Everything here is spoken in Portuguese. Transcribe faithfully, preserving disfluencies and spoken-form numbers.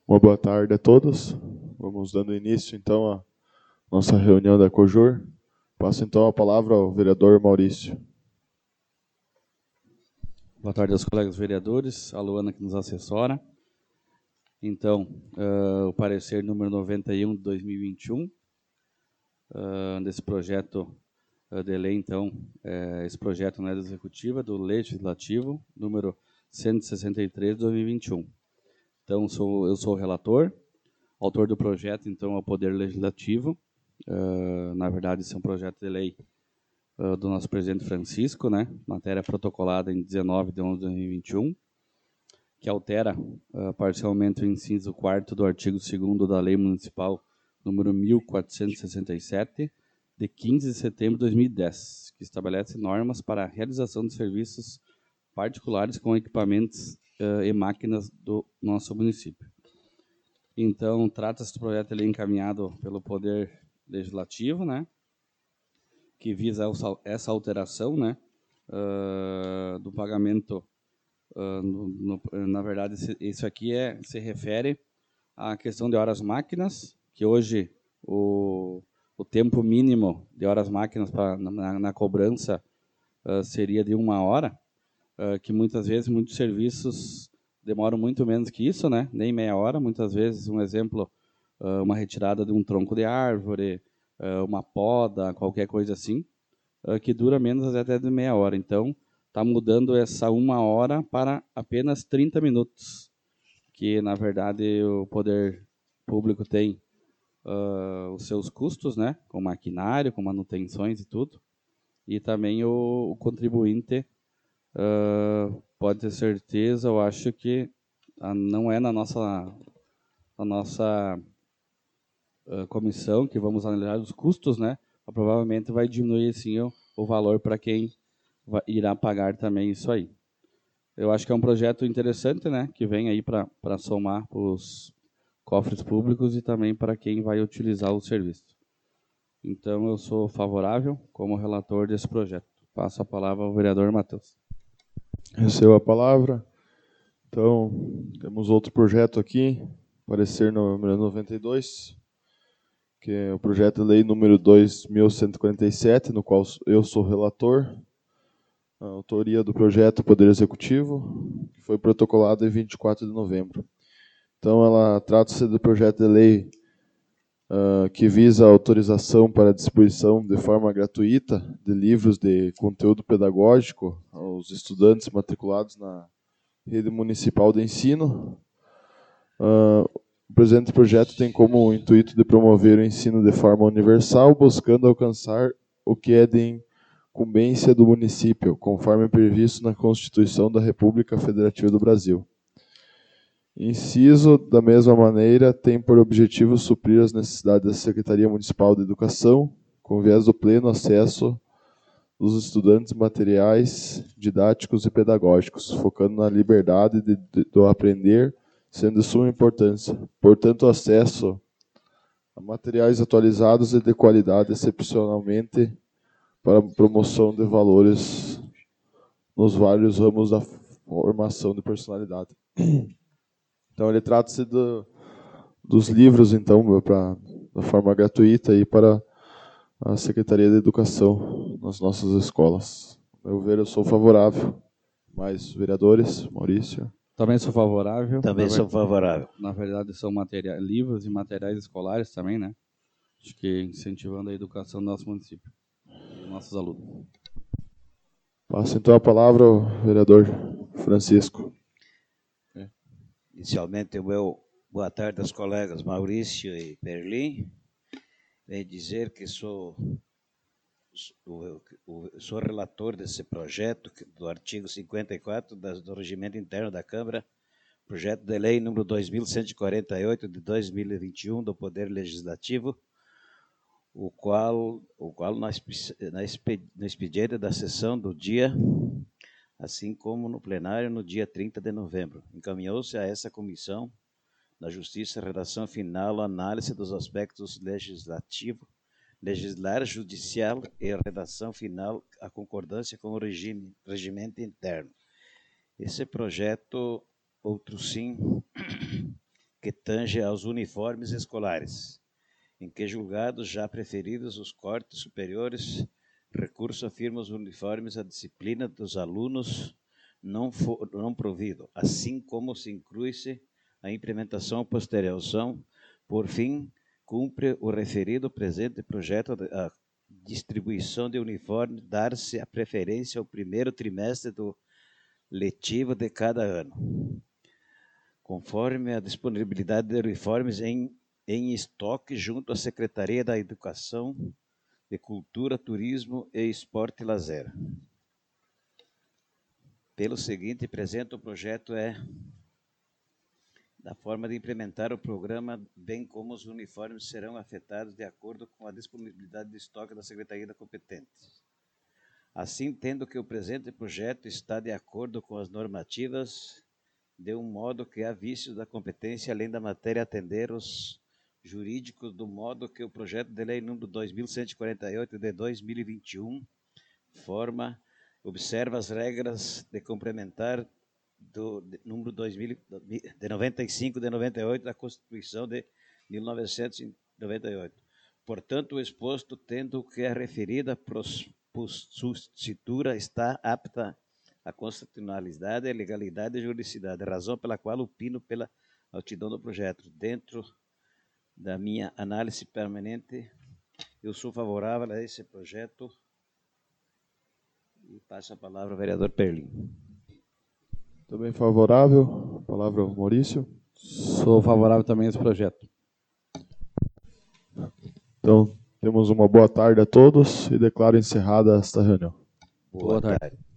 Uma boa tarde a todos. Vamos dando início, então, à nossa reunião da COJUR. Passo, então, a palavra ao vereador Maurício. Boa tarde aos colegas vereadores, a Luana que nos assessora. Então, uh, o parecer número noventa e um de dois mil e vinte e um, uh, desse projeto uh, de lei, então, uh, esse projeto não é do Executivo, é do Legislativo, número cento e sessenta e três de dois mil e vinte e um. Então, sou, eu sou o relator, autor do projeto, então, é o Poder Legislativo. Uh, na verdade, esse é um projeto de lei uh, do nosso presidente Francisco, né? Matéria protocolada em dezenove de onze de dois mil e vinte e um, que altera uh, parcialmente o inciso quarto do artigo segundo da Lei Municipal número mil quatrocentos e sessenta e sete, de quinze de setembro de dois mil e dez, que estabelece normas para a realização de serviços particulares com equipamentos uh, e máquinas do nosso município. Então, trata-se do projeto de lei encaminhado pelo Poder Legislativo, né, que visa essa alteração, né, uh, do pagamento. Uh, no, no, na verdade, isso aqui é, se refere à questão de horas máquinas, que hoje o, o tempo mínimo de horas máquinas pra, na, na cobrança uh, seria de uma hora, uh, que muitas vezes muitos serviços demoram muito menos que isso, né? Nem meia hora. Muitas vezes, um exemplo, uh, uma retirada de um tronco de árvore, uh, uma poda, qualquer coisa assim, uh, que dura menos até de meia hora. Então, está mudando essa uma hora para apenas trinta minutos, que, na verdade, o poder público tem uh, os seus custos, né, com maquinário, com manutenções e tudo, e também o, o contribuinte uh, pode ter certeza, eu acho que uh, não é na nossa, na nossa uh, comissão que vamos analisar os custos, né, provavelmente vai diminuir, sim, o, o valor para quem vai, irá pagar também isso aí. Eu acho que é um projeto interessante, né, que vem aí para somar os cofres públicos e também para quem vai utilizar o serviço. Então, eu sou favorável como relator desse projeto. Passo a palavra ao vereador Matheus. Recebo a palavra. Então, temos outro projeto aqui, parecer número noventa e dois, que é o projeto de lei número dois mil cento e quarenta e sete, no qual eu sou relator. A autoria do projeto Poder Executivo, que foi protocolado em vinte e quatro de novembro. Então, ela trata-se do projeto de lei uh, que visa a autorização para a distribuição de forma gratuita de livros de conteúdo pedagógico aos estudantes matriculados na rede municipal de ensino. Uh, o presente projeto tem como intuito de promover o ensino de forma universal, buscando alcançar o que é de incumbência do município, conforme previsto na Constituição da República Federativa do Brasil. Inciso, da mesma maneira, tem por objetivo suprir as necessidades da Secretaria Municipal de Educação, com viés do pleno acesso dos estudantes materiais didáticos e pedagógicos, focando na liberdade de, de, do aprender, sendo de suma importância. Portanto, o acesso a materiais atualizados e de qualidade excepcionalmente para a promoção de valores nos vários ramos da formação de personalidade. Então, ele trata-se do, dos livros, então, pra, da forma gratuita aí para a Secretaria de Educação nas nossas escolas. A meu ver, eu sou favorável. Mais vereadores, Maurício? Também sou favorável. Também na sou ver... favorável. Na verdade, são materiais, livros e materiais escolares também, né? Acho que incentivando a educação do nosso município e nossos alunos. Passo então a palavra ao vereador Francisco. Inicialmente, o meu boa tarde aos colegas Maurício e Perlim. Venho dizer que sou, sou, sou relator desse projeto do artigo cinquenta e quatro do Regimento Interno da Câmara, projeto de lei número dois mil cento e quarenta e oito de dois mil e vinte e um do Poder Legislativo, o qual, o qual na, na, no expediente da sessão do dia, assim como no plenário no dia trinta de novembro, encaminhou-se a essa comissão da Justiça, redação final, análise dos aspectos legislativo, legislar, judicial e redação final, a concordância com o regime, regimento interno. Esse projeto, outro sim, que que tange aos uniformes escolares, em que julgados já preferidos os cortes superiores, recurso afirma os uniformes à disciplina dos alunos não, for, não provido, assim como se inclui-se a implementação posterior. Por fim, cumpre o referido presente projeto a distribuição de uniformes dar-se a preferência ao primeiro trimestre do letivo de cada ano, conforme a disponibilidade de uniformes em, em estoque junto à Secretaria da Educação, de Cultura, Turismo e Esporte e Lazer. Pelo seguinte, presente o projeto é da forma de implementar o programa, bem como os uniformes serão afetados de acordo com a disponibilidade de estoque da Secretaria da competente. Assim, tendo que o presente projeto está de acordo com as normativas, de um modo que há vícios da competência, além da matéria atender os jurídicos, do modo que o projeto de lei número dois mil cento e quarenta e oito de dois mil e vinte e um forma, observa as regras de complementar do de, número dois mil, de noventa e cinco de noventa e oito da Constituição de mil novecentos e noventa e oito. Portanto, o exposto, tendo que a referida postura está apta à constitucionalidade, à legalidade e juridicidade, razão pela qual opino pela altidão do projeto. Dentro da minha análise permanente, eu sou favorável a esse projeto e passo a palavra ao vereador Perlin. Também favorável. Palavra ao Maurício. Sou favorável também a esse projeto. Então, temos uma boa tarde a todos e declaro encerrada esta reunião. Boa, boa tarde. tarde.